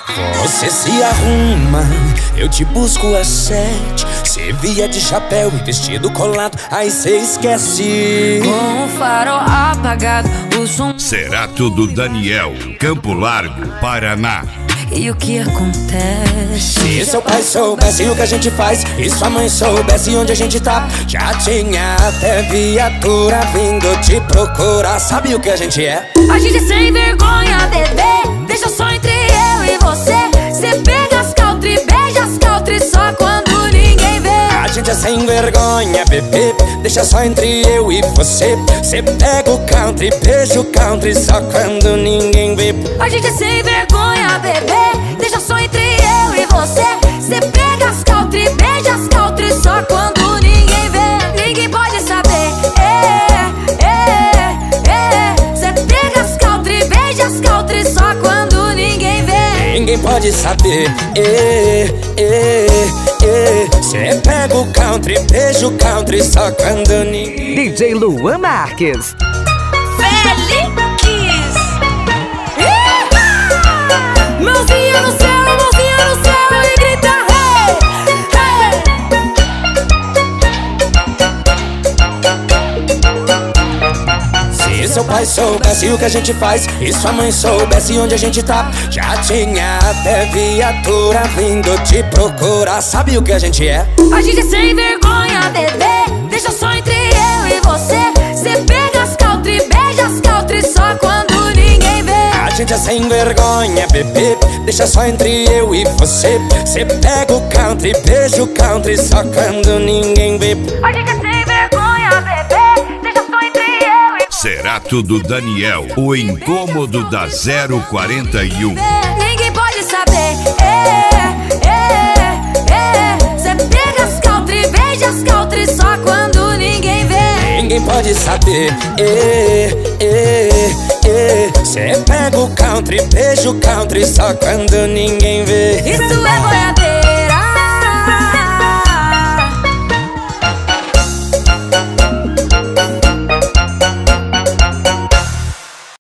Você se arruma, eu te busco às 7. Cê via de chapéu e vestido colado, aí cê esquece. Com o farol apagado, o som. Cerato do Daniel, Campo Largo, Paraná. E o que acontece? Se seu pai soubesse o que a gente faz e sua mãe soubesse onde a gente tá, já tinha até viatura vindo te procurar. Sabe o que a gente é? A gente é sem vergonha, bebê. Deixa só entre eu e você. Cê pega as country, beija as country só quando ninguém vê. A gente é sem vergonha, bebê. Deixa só entre eu e você. Cê pega o country, beija o country só quando ninguém vê. A gente é sem vergonha, bebê. Deixa só entre eu e você. Cê pega as country, beija as country só quando ninguém vê. Ninguém pode saber. Cê pega as country, beija as country só quando ninguém vê. Ninguém pode saber. Cê pega o country, beija o country só quando ninguém. DJ Luan Marques. Feliz! Mãozinha no céu e grita hey, hey. Se seu pai soubesse o que a gente faz e sua mãe soubesse onde a gente tá, já tinha até viatura vindo te procurar. Sabe o que a gente é? A gente é sem vergonha, bebê. Deixa só entre eu e você. Cê pega as country, beija as country só quando ninguém vê. A gente é sem vergonha, bebê. Deixa só entre eu e você. Cê pega o country, beija o country só quando ninguém vê. A gente é sem vergonha, bebê. Deixa só entre eu e você. Cerato do Daniel, o incômodo da 041. Ninguém pode saber. Cê pega as country, beija as country só quando ninguém vê. Ninguém pode saber. Cê pega o country, beija o country só quando ninguém vê. Isso é boiadeiro.